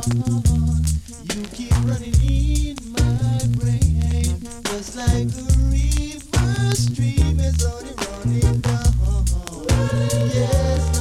You keep running in my brain, just like a river stream is only running down. Yeah.